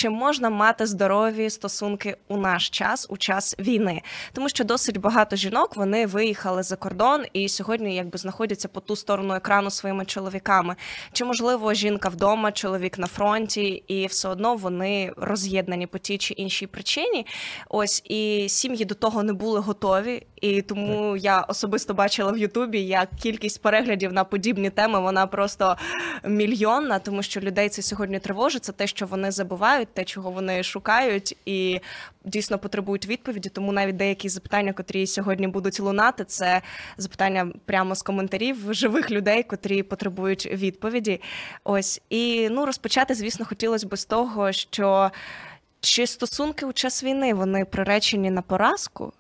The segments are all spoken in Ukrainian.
чи можна мати здорові стосунки у наш час, у час війни? Тому що досить багато жінок, вони виїхали за кордон і сьогодні якби знаходяться по ту сторону екрану своїми чоловіками. Чи, можливо, жінка вдома, чоловік на фронті, і все одно вони роз'єднані по тій чи іншій причині. Ось, і сім'ї до того не були готові, і тому я особисто бачила в Ютубі, як кількість переглядів на подібні теми, вона просто мільйонна, тому що людей це сьогодні тривожить, це те, що вони забувають, те, чого вони шукають, і дійсно потребують відповіді, тому навіть деякі запитання, котрі сьогодні будуть лунати, це запитання прямо з коментарів живих людей, котрі потребують відповіді. Ось, і розпочати, звісно, хотілося б з того, що чи стосунки у час війни, вони приречені на поразку?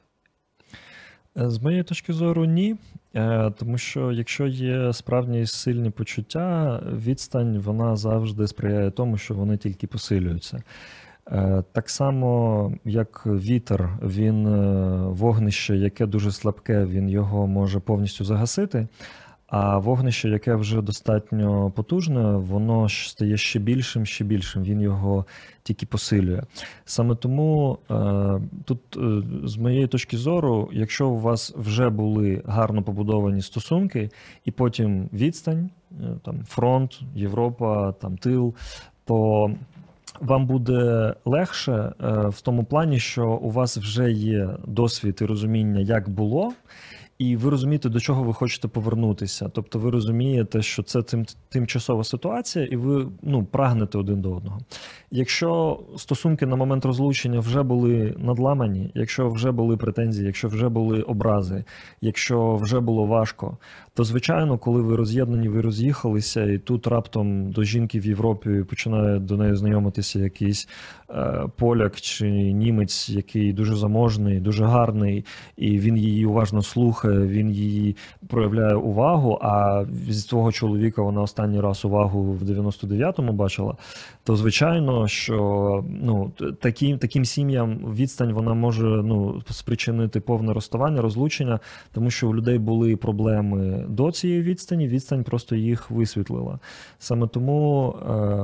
З моєї точки зору, ні. Тому що якщо є справді сильні почуття, відстань, вона завжди сприяє тому, що вони тільки посилюються. Так само, як вітер, він вогнище, яке дуже слабке, він його може повністю загасити, а вогнище, яке вже достатньо потужне, воно стає ще більшим, він його тільки посилює. Саме тому тут, з моєї точки зору, якщо у вас вже були гарно побудовані стосунки, і потім відстань, там фронт, Європа, там тил, то вам буде легше в тому плані, що у вас вже є досвід і розуміння, як було, і ви розумієте, до чого ви хочете повернутися. Тобто ви розумієте, що це тимчасова ситуація, і ви прагнете один до одного. Якщо стосунки на момент розлучення вже були надламані, якщо вже були претензії, якщо вже були образи, якщо вже було важко, то, звичайно, коли ви роз'єднані, ви роз'їхалися, і тут раптом до жінки в Європі починає до неї знайомитися якийсь поляк чи німець, який дуже заможний, дуже гарний, і він її уважно слухає, він її проявляє увагу, а з твого чоловіка вона останній раз увагу в 99-му бачила, то, звичайно, що таким сім'ям відстань вона може спричинити повне розставання, розлучення, тому що у людей були проблеми до цієї відстані, відстань просто їх висвітлила. Саме тому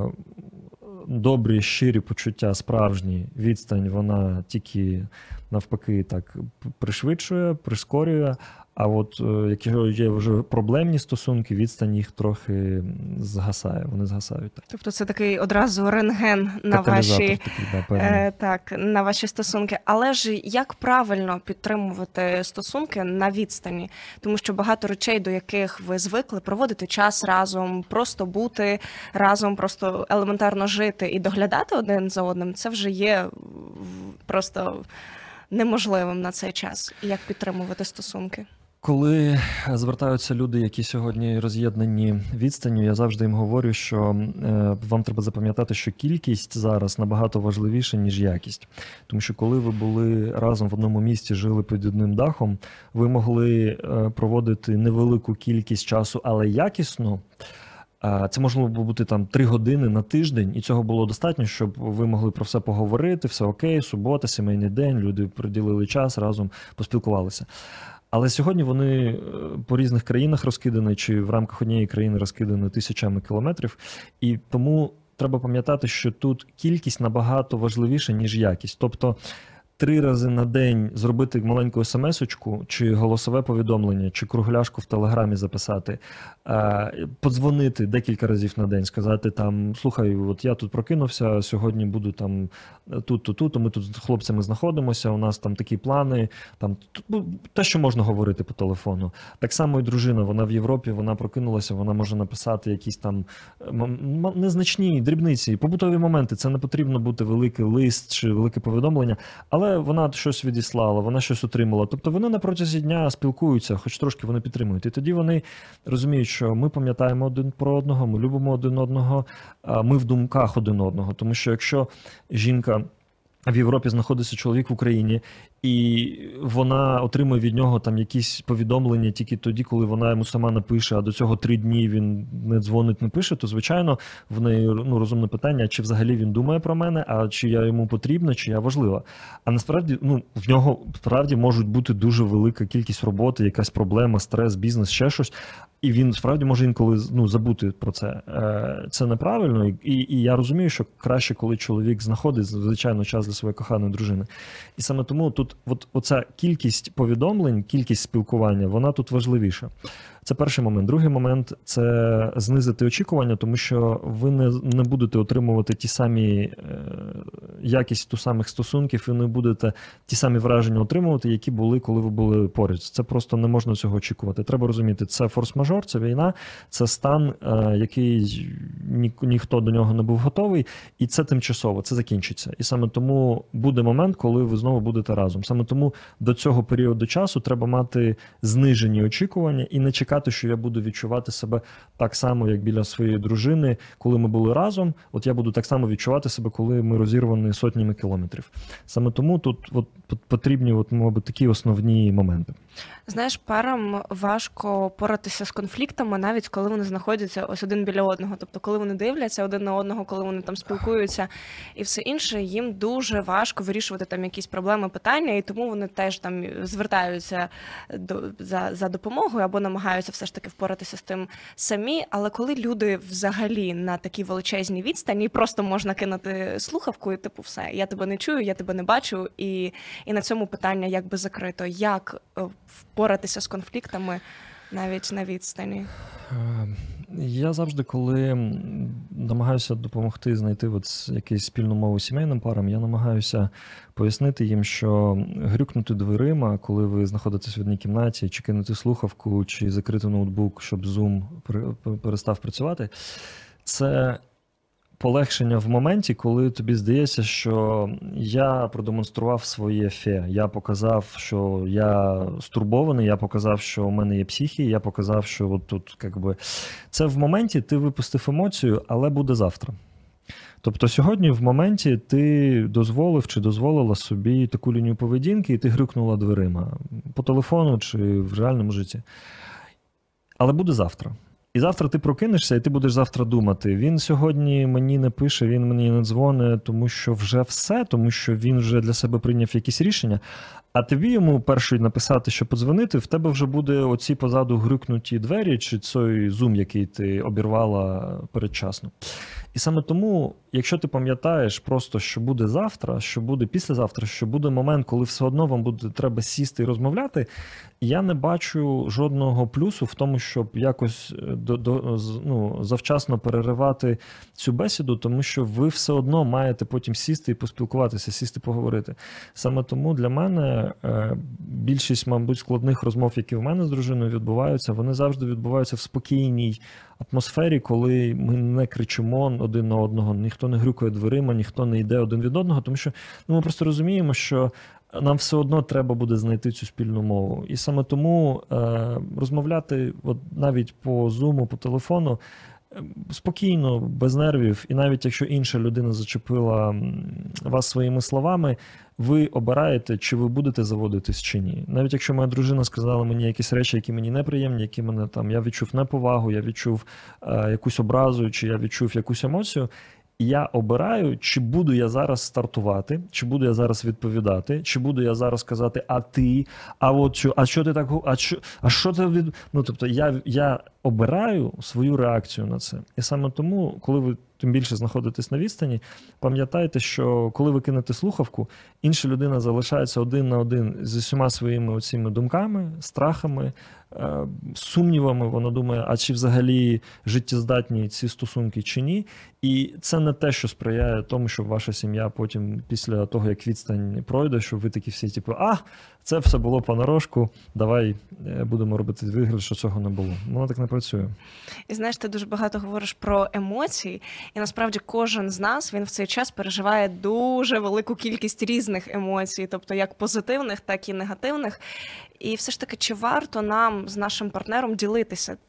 добрі, щирі почуття, справжні, відстань, вона тільки навпаки так пришвидшує, прискорює, а от якщо є вже проблемні стосунки, відстань їх трохи згасає, вони згасають. Так. Тобто це такий одразу рентген на на ваші стосунки. Але ж як правильно підтримувати стосунки на відстані? Тому що багато речей, до яких ви звикли, проводити час разом, просто бути разом, просто елементарно жити і доглядати один за одним, це вже є просто неможливим на цей час. Як підтримувати стосунки? Коли звертаються люди, які сьогодні роз'єднані відстанню, я завжди їм говорю, що вам треба запам'ятати, що кількість зараз набагато важливіша, ніж якість. Тому що коли ви були разом в одному місті, жили під одним дахом, ви могли проводити невелику кількість часу, але якісно. Це можливо бути 3 години на тиждень, і цього було достатньо, щоб ви могли про все поговорити, все окей, субота, сімейний день, люди приділили час, разом поспілкувалися. Але сьогодні вони по різних країнах розкидані, чи в рамках однієї країни розкидані тисячами кілометрів. І тому треба пам'ятати, що тут кількість набагато важливіша, ніж якість. Тобто 3 рази на день зробити маленьку смс-очку, чи голосове повідомлення, чи кругляшку в Телеграмі записати, подзвонити декілька разів на день, сказати слухай, от я тут прокинувся, сьогодні буду тут, ми тут з хлопцями знаходимося, у нас такі плани, те, що можна говорити по телефону. Так само і дружина, вона в Європі, вона прокинулася, вона може написати якісь незначні дрібниці, побутові моменти, це не потрібно бути великий лист чи велике повідомлення, але вона щось відіслала, вона щось отримала. Тобто вони на протязі дня спілкуються, хоч трошки вони підтримують. І тоді вони розуміють, що ми пам'ятаємо один про одного, ми любимо один одного, ми в думках один одного. Тому що якщо жінка в Європі знаходиться чоловік в Україні, і вона отримує від нього там якісь повідомлення тільки тоді, коли вона йому сама напише, а до цього 3 дні він не дзвонить, не пише, то, звичайно, в неї розумне питання, чи взагалі він думає про мене, а чи я йому потрібна, чи я важлива. А насправді, в нього справді можуть бути дуже велика кількість роботи, якась проблема, стрес, бізнес, ще щось. І він справді може інколи забути про це. Це неправильно. І я розумію, що краще, коли чоловік знаходить, звичайно, час для своєї коханої дружини. І саме тому тут оця кількість повідомлень, кількість спілкування, вона тут важливіша. Це перший момент. Другий момент – це знизити очікування, тому що ви не будете отримувати ті самі якість тих самих стосунків, і не будете ті самі враження отримувати, які були, коли ви були поряд. Це просто не можна цього очікувати. Треба розуміти, це форс-мажор, це війна, це стан, який ніхто до нього не був готовий, і це тимчасово, це закінчиться. І саме тому буде момент, коли ви знову будете разом. Саме тому до цього періоду часу треба мати знижені очікування і не чекати, що я буду відчувати себе так само, як біля своєї дружини, коли ми були разом. От я буду так само відчувати себе, коли ми розірвані сотнями кілометрів. Саме тому тут потрібні, мабуть, такі основні моменти. Знаєш, парам важко поратися з конфліктами, навіть коли вони знаходяться ось один біля одного. Тобто, коли вони дивляться один на одного, коли вони там спілкуються і все інше, їм дуже важко вирішувати там якісь проблеми, питання, і тому вони теж там звертаються за допомогою або намагаються все ж таки впоратися з тим самі. Але коли люди взагалі на такій величезній відстані, просто можна кинути слухавку і типу все, я тебе не чую, я тебе не бачу, і на цьому питання якби закрито. Як впоратися з конфліктами навіть на відстані? Я завжди, коли намагаюся допомогти знайти якусь спільну мову сімейним парам, я намагаюся пояснити їм, що грюкнути дверима, коли ви знаходитесь в одній кімнаті, чи кинути слухавку, чи закрити ноутбук, щоб Zoom перестав працювати, це полегшення в моменті, коли тобі здається, що я продемонстрував своє фе. Я показав, що я стурбований, я показав, що у мене є психія, я показав, що от тут, якби... Це в моменті ти випустив емоцію, але буде завтра. Тобто сьогодні в моменті ти дозволив чи дозволила собі таку лінію поведінки, і ти грюкнула дверима по телефону чи в реальному житті. Але буде завтра. І завтра ти прокинешся, і ти будеш завтра думати, він сьогодні мені не пише, він мені не дзвонить, тому що вже все, тому що він вже для себе прийняв якісь рішення, а тобі йому перший написати, що подзвонити, в тебе вже буде оці позаду грюкнуті двері, чи цей зум, який ти обірвала передчасно. І саме тому, якщо ти пам'ятаєш просто, що буде завтра, що буде післязавтра, що буде момент, коли все одно вам буде треба сісти і розмовляти, я не бачу жодного плюсу в тому, щоб якось завчасно переривати цю бесіду, тому що ви все одно маєте потім сісти і поспілкуватися, сісти поговорити. Саме тому для мене більшість, мабуть, складних розмов, які в мене з дружиною відбуваються, вони завжди відбуваються в спокійній атмосфері, коли ми не кричимо один на одного, ніхто не грюкає дверима, ніхто не йде один від одного, тому що ми просто розуміємо, що нам все одно треба буде знайти цю спільну мову. І саме тому розмовляти навіть по Zoom, по телефону, спокійно, без нервів, і навіть якщо інша людина зачепила вас своїми словами, ви обираєте, чи ви будете заводитись, чи ні. Навіть якщо моя дружина сказала мені якісь речі, які мені неприємні, які мене там, я відчув неповагу, я відчув якусь образу, чи я відчув якусь емоцію, я обираю, чи буду я зараз стартувати, чи буду я зараз відповідати, чи буду я зараз казати, а ти, а що ти так, а що ти від... тобто я обираю свою реакцію на це. І саме тому, коли ви тим більше знаходитесь на відстані, пам'ятайте, що коли ви кинете слухавку, інша людина залишається один на один зі всіма своїми оціми думками, страхами, сумнівами. Вона думає, а чи взагалі життєздатні ці стосунки чи ні. І це не те, що сприяє тому, щоб ваша сім'я потім, після того, як відстань пройде, щоб ви такі всі, це все було понарошку, давай будемо робити вигляд, що цього не було. Воно так не працює. І знаєш, ти дуже багато говориш про емоції, і насправді кожен з нас, він в цей час переживає дуже велику кількість різних емоцій, тобто як позитивних, так і негативних. І все ж таки, чи варто нам з нашим партнером ділитися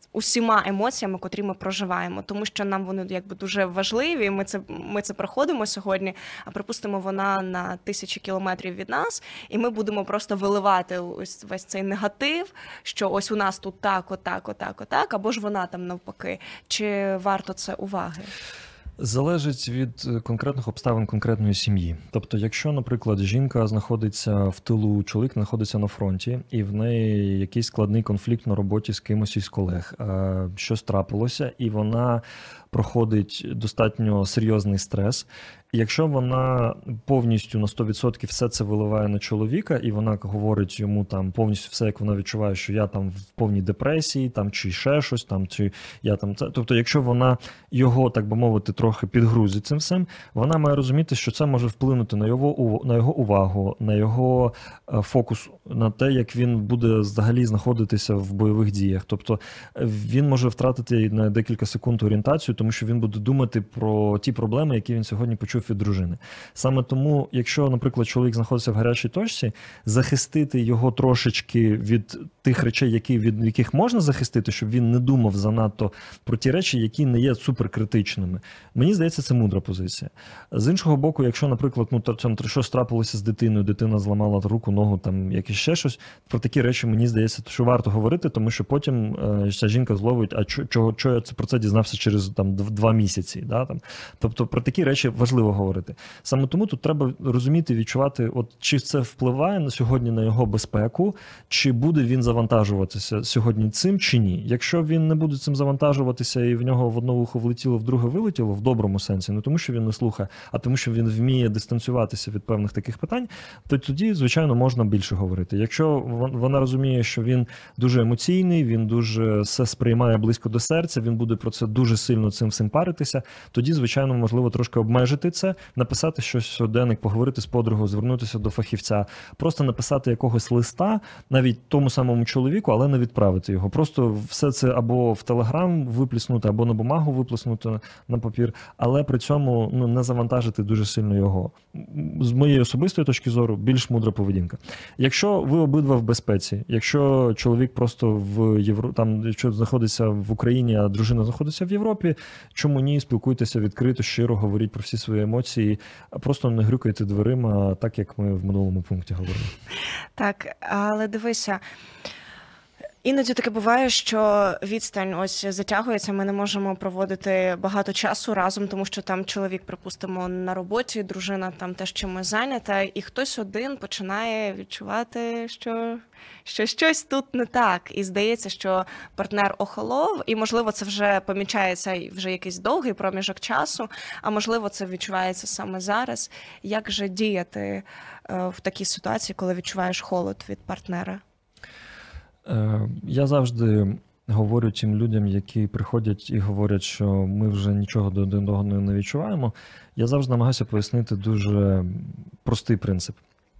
усіма емоціями, котрі ми проживаємо, тому що нам вони якби дуже важливі. Ми це проходимо сьогодні. А припустимо, вона на 1000 кілометрів від нас, і ми будемо просто виливати ось весь цей негатив, що ось у нас тут так, отак, або ж вона там навпаки. Чи варто це уваги? Залежить від конкретних обставин конкретної сім'ї. Тобто, якщо, наприклад, жінка знаходиться в тилу, чоловік знаходиться на фронті, і в неї якийсь складний конфлікт на роботі з кимось із колег, щось трапилося, і вона проходить достатньо серйозний стрес. І якщо вона повністю на 100% все це виливає на чоловіка, і вона говорить йому там повністю все, як вона відчуває, що я там в повній депресії, там чи ще щось, там чи я там це. Тобто, якщо вона його, так би мовити, трохи підгрузить цим всім, вона має розуміти, що це може вплинути на його увагу, на його фокус, на те, як він буде взагалі знаходитися в бойових діях. Тобто він може втратити на декілька секунд орієнтацію, тому що він буде думати про ті проблеми, які він сьогодні почув від дружини. Саме тому, якщо, наприклад, чоловік знаходиться в гарячій точці, захистити його трошечки від тих речей, від яких можна захистити, щоб він не думав занадто про ті речі, які не є суперкритичними. Мені здається, це мудра позиція. З іншого боку, якщо, наприклад, щось трапилося з дитиною, дитина зламала руку, ногу, там якесь ще щось, про такі речі, мені здається, що варто говорити, тому що потім ця жінка зловить, а чого я про це дізнався через там 2 місяці. Да, там. Тобто про такі речі важливо говорити. Саме тому тут треба розуміти, відчувати, от чи це впливає на сьогодні на його безпеку, чи буде він завантажуватися сьогодні цим, чи ні. Якщо він не буде цим завантажуватися і в нього в одне вухо влетіло, в друге вилетіло, в доброму сенсі, не тому, що він не слухає, а тому, що він вміє дистанціюватися від певних таких питань, то тоді, звичайно, можна більше говорити. Якщо вона розуміє, що він дуже емоційний, він дуже все сприймає близько до серця, він буде про це дуже сильно цим всім паритися, тоді, звичайно, можливо трошки обмежити це, написати щось в щоденник, поговорити з подругою, звернутися до фахівця, просто написати якогось листа, навіть тому самому чоловіку, але не відправити його. Просто все це або в Телеграм виплеснути, або на бумагу виплеснути на папір, але при цьому не завантажити дуже сильно його. З моєї особистої точки зору, більш мудра поведінка. Якщо ви обидва в безпеці, якщо чоловік просто якщо знаходиться в Україні, а дружина знаходиться в Європі, чому ні, спілкуйтеся відкрито, щиро, говоріть про всі свої емоції, просто не грюкайте дверима, так як ми в минулому пункті говорили. Так, але дивися, іноді таке буває, що відстань ось затягується, ми не можемо проводити багато часу разом, тому що там чоловік, припустимо, на роботі, дружина там теж чимось зайнята, і хтось один починає відчувати, що щось тут не так. І здається, що партнер охолов, і, можливо, це вже помічається вже якийсь довгий проміжок часу, а можливо, це відчувається саме зараз. Як же діяти в такій ситуації, коли відчуваєш холод від партнера? Я завжди говорю тим людям, які приходять і говорять, що ми вже нічого до один одного не відчуваємо, я завжди намагаюся пояснити дуже простий принцип.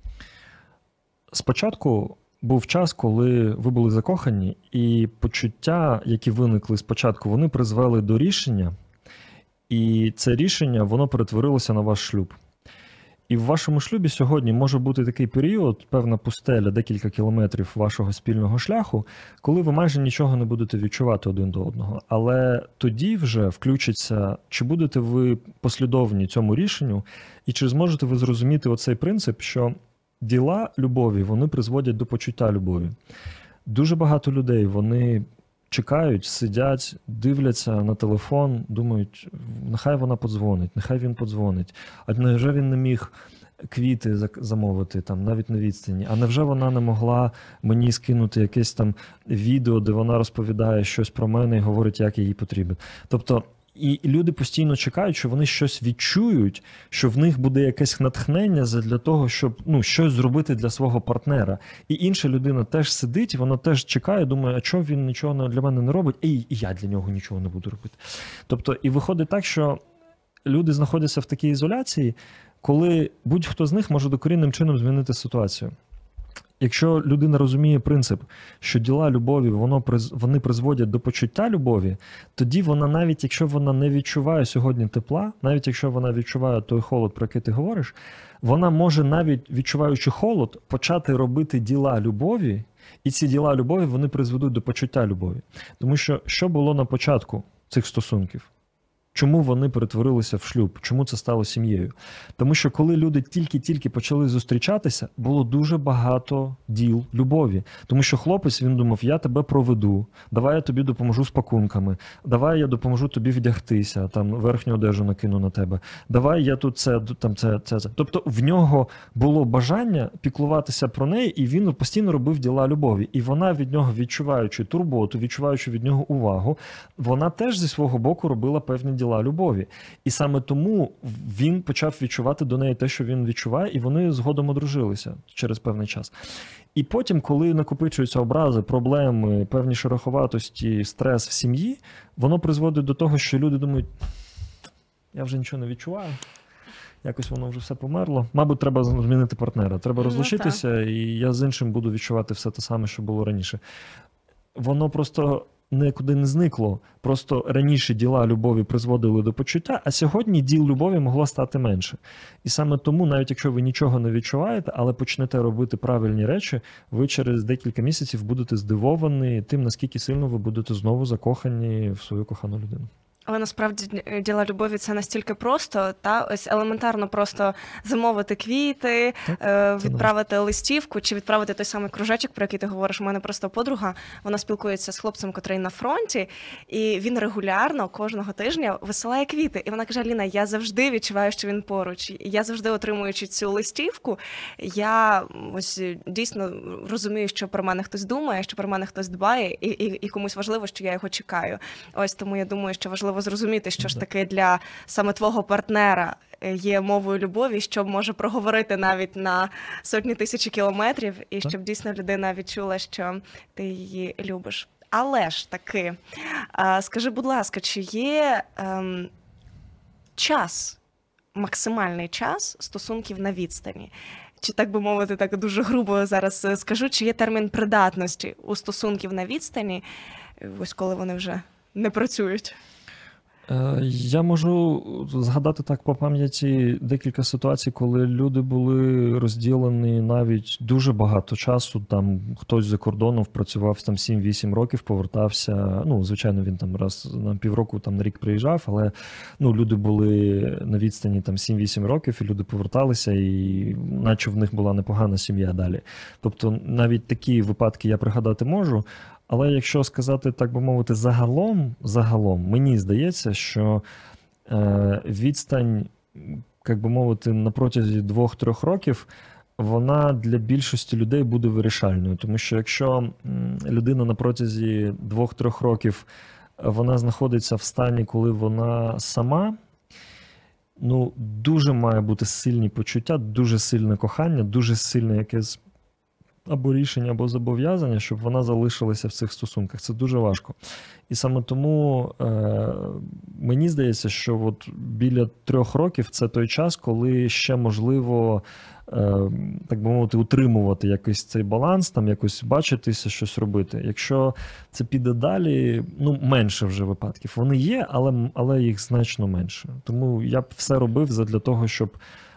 Спочатку був час, коли ви були закохані, і почуття, які виникли спочатку, вони призвели до рішення, і це рішення, воно перетворилося на ваш шлюб. І в вашому шлюбі сьогодні може бути такий період, певна пустеля, декілька кілометрів вашого спільного шляху, коли ви майже нічого не будете відчувати один до одного. Але тоді вже включиться, чи будете ви послідовні цьому рішенню, і чи зможете ви зрозуміти оцей принцип, що діла любові, вони призводять до почуття любові. Дуже багато людей, вони чекають, сидять, дивляться на телефон, думають, нехай вона подзвонить, нехай він подзвонить. А невже він не міг квіти замовити, там, навіть на відстані? А невже вона не могла мені скинути якесь там відео, де вона розповідає щось про мене і говорить, як їй потрібен? Тобто, і люди постійно чекають, що вони щось відчують, що в них буде якесь натхнення для того, щоб щось зробити для свого партнера. І інша людина теж сидить, вона теж чекає, думає, а чого він нічого для мене не робить, і я для нього нічого не буду робити. Тобто, і виходить так, що люди знаходяться в такій ізоляції, коли будь-хто з них може докорінним чином змінити ситуацію. якщо людина розуміє принцип, що діла любові, вони призводять до почуття любові, тоді вона, навіть якщо вона не відчуває сьогодні тепла, навіть якщо вона відчуває той холод, про який ти говориш, вона може, навіть відчуваючи холод, почати робити діла любові, і ці діла любові, вони призведуть до почуття любові. Тому що було на початку цих стосунків? Чому вони перетворилися в шлюб? Чому це стало сім'єю? Тому що коли люди тільки-тільки почали зустрічатися, було дуже багато діл любові. Тому що хлопець, він думав, я тебе проведу, давай я тобі допоможу з пакунками, давай я допоможу тобі вдягтися, там верхню одежу накину на тебе, давай я тут це. Тобто в нього було бажання піклуватися про неї, і він постійно робив діла любові. І вона від нього, відчуваючи турботу, відчуваючи від нього увагу, вона теж зі свого боку робила певні діла любові. І саме тому він почав відчувати до неї те, що він відчуває, і вони згодом одружилися через певний час. І потім, коли накопичуються образи, проблеми, певні шероховатості, стрес в сім'ї, воно призводить до того, що люди думають, я вже нічого не відчуваю, якось воно вже все померло. Мабуть, треба змінити партнера, треба розлучитися, і я з іншим буду відчувати все те саме, що було раніше. Воно просто нікуди не зникло. Просто раніше діла любові призводили до почуття, а сьогодні діл любові могло стати менше. І саме тому, навіть якщо ви нічого не відчуваєте, але почнете робити правильні речі, ви через декілька місяців будете здивовані тим, наскільки сильно ви будете знову закохані в свою кохану людину. Але насправді діла любові це настільки просто, та ось елементарно просто замовити квіти, відправити листівку чи відправити той самий кружечок, про який ти говориш. У мене просто подруга, вона спілкується з хлопцем, котрий на фронті, і він регулярно кожного тижня висилає квіти. І вона каже: Аліна, я завжди відчуваю, що він поруч. Я завжди, отримуючи цю листівку, я ось дійсно розумію, що про мене хтось думає, що про мене хтось дбає, і комусь важливо, що я його чекаю. Ось тому я думаю, що важливо зрозуміти, що ж таки для саме твого партнера є мовою любові, що може проговорити навіть на сотні тисячі кілометрів, і щоб дійсно людина відчула, що ти її любиш. Але ж таки, скажи, будь ласка, чи є час, максимальний час стосунків на відстані? Чи, так би мовити, так дуже грубо зараз скажу, чи є термін придатності у стосунків на відстані, ось коли вони вже не працюють? Я можу згадати так по пам'яті декілька ситуацій, коли люди були розділені навіть дуже багато часу. Там хтось за кордоном працював там 7-8 років, повертався. Ну, звичайно, він там раз на півроку, там на рік приїжджав, але ну, люди були на відстані там 7-8 років, і люди поверталися, і наче в них була непогана сім'я далі. Тобто навіть такі випадки я пригадати можу. Але якщо сказати, так би мовити, загалом, мені здається, що відстань, як би мовити, на протязі 2-3 років, вона для більшості людей буде вирішальною. Тому що якщо людина на протязі 2-3 років, вона знаходиться в стані, коли вона сама, ну, дуже має бути сильні почуття, дуже сильне кохання, дуже сильне якесь або рішення, або зобов'язання, щоб вона залишилася в цих стосунках. Це дуже важко. І саме тому мені здається, що от біля 3 років це той час, коли ще можливо, так би мовити, утримувати якийсь цей баланс, там якось бачитися, щось робити. Якщо це піде далі, ну, менше вже випадків. Вони є, але їх значно менше. Тому я б все робив задля того, щоб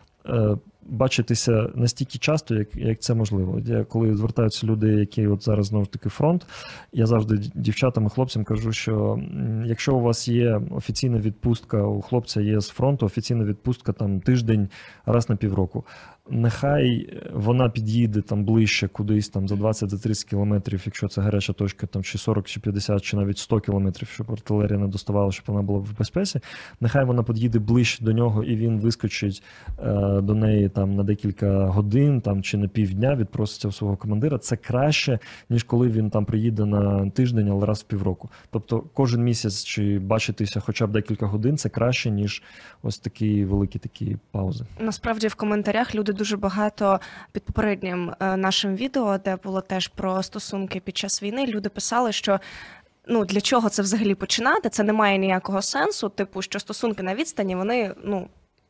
бачитися настільки часто, як це можливо. Коли звертаються люди, які от зараз знову ж таки фронт, я завжди дівчатам і хлопцям кажу, що якщо у вас є офіційна відпустка, у хлопця є з фронту офіційна відпустка там тиждень раз на півроку, нехай вона під'їде там ближче кудись там за 20-30 кілометрів, якщо це гаряча точка, там чи 40, чи 50, чи навіть 100 кілометрів, щоб артилерія не доставала, щоб вона була в безпеці. Нехай вона під'їде ближче до нього, і він вискочить до неї там на декілька годин, там чи на півдня, відпроситься у свого командира. Це краще, ніж коли він там приїде на тиждень, але раз в півроку. Тобто кожен місяць чи бачитися хоча б декілька годин, це краще, ніж ось такі великі такі паузи. Насправді в коментарях люди дуже багато під попереднім нашим відео, де було теж про стосунки під час війни, люди писали, що ну, для чого це взагалі починати, це не має ніякого сенсу, типу, що стосунки на відстані, вони, ну,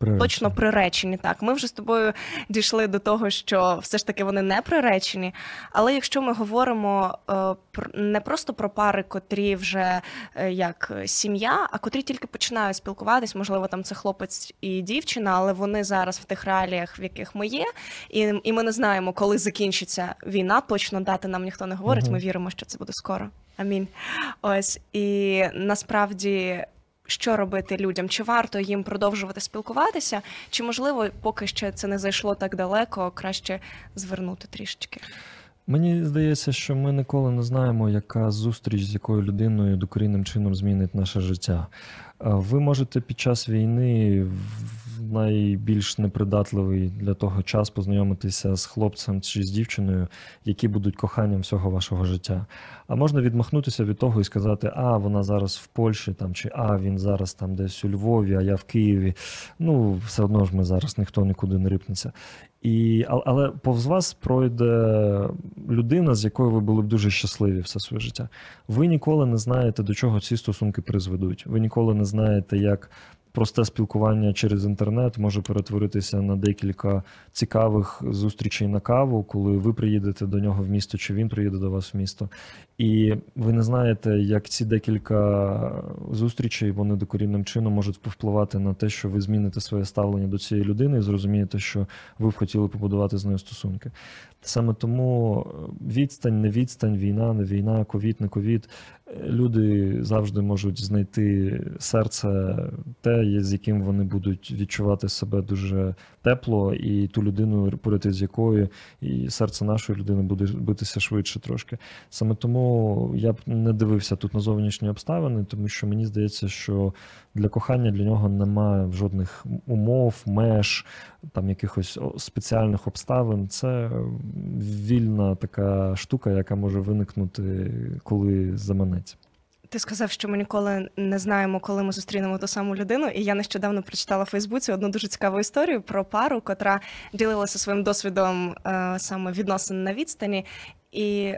точно приречені. Так, ми вже з тобою дійшли до того, що все ж таки вони не приречені. Але якщо ми говоримо не просто про пари, котрі вже як сім'я, а котрі тільки починають спілкуватись, можливо, там це хлопець і дівчина, але вони зараз в тих реаліях, в яких ми є, і ми не знаємо, коли закінчиться війна, точно дати нам ніхто не говорить, ми віримо, що це буде скоро. Амінь. Ось, і насправді, що робити людям? Чи варто їм продовжувати спілкуватися? Чи, можливо, поки ще це не зайшло так далеко, краще звернути трішечки? Мені здається, що ми ніколи не знаємо, яка зустріч з якою людиною докорінним чином змінить наше життя. Ви можете під час війни в найбільш непридатливий для того час познайомитися з хлопцем чи з дівчиною, які будуть коханням всього вашого життя. А можна відмахнутися від того і сказати, вона зараз в Польщі, там, чи він зараз там десь у Львові, а я в Києві. Ну, все одно ж ми зараз ніхто нікуди не рипнеться. Але повз вас пройде людина, з якою ви були б дуже щасливі все своє життя. Ви ніколи не знаєте, до чого ці стосунки призведуть. Ви ніколи не знаєте, як просте спілкування через інтернет може перетворитися на декілька цікавих зустрічей на каву, коли ви приїдете до нього в місто, чи він приїде до вас в місто. І ви не знаєте, як ці декілька зустрічей, вони докорінним чином можуть повпливати на те, що ви зміните своє ставлення до цієї людини і зрозумієте, що ви б хотіли побудувати з нею стосунки. Саме тому відстань, не відстань, війна, не війна, ковід, не ковід. Люди завжди можуть знайти серце те, з яким вони будуть відчувати себе дуже тепло, і ту людину, поряд з якою і серце нашої людини буде битися швидше трошки. Саме тому я б не дивився тут на зовнішні обставини, тому що мені здається, що для кохання для нього немає жодних умов, меж, там якихось спеціальних обставин. Це вільна така штука, яка може виникнути, коли заманеться. Ти сказав, що ми ніколи не знаємо, коли ми зустрінемо ту саму людину, і я нещодавно прочитала в Фейсбуці одну дуже цікаву історію про пару, котра ділилася своїм досвідом саме відносин на відстані. І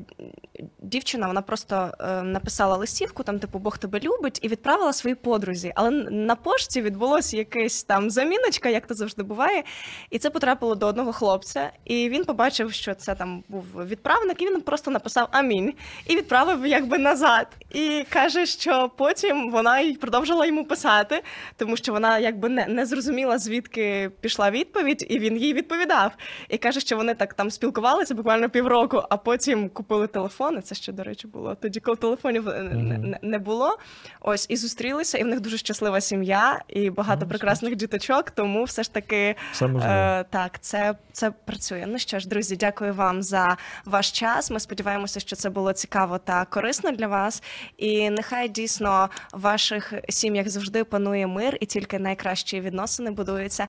дівчина, вона просто написала листівку, там, типу, Бог тебе любить, і відправила своїй подрузі. Але на пошті відбулося якась там заміночка, як то завжди буває, і це потрапило до одного хлопця, і він побачив, що це там був відправник, і він просто написав «Амінь», і відправив якби назад. І каже, що потім вона й продовжила йому писати, тому що вона якби не зрозуміла, звідки пішла відповідь, і він їй відповідав. І каже, що вони так там спілкувалися буквально півроку, а потім купили телефони, це ще, до речі, було тоді, коли телефонів не було. Ось, і зустрілися, і в них дуже щаслива сім'я, і багато прекрасних діточок, тому все ж таки, так, це працює. Ну що ж, друзі, дякую вам за ваш час. Ми сподіваємося, що це було цікаво та корисно для вас. І нехай дійсно в ваших сім'ях завжди панує мир, і тільки найкращі відносини будуються.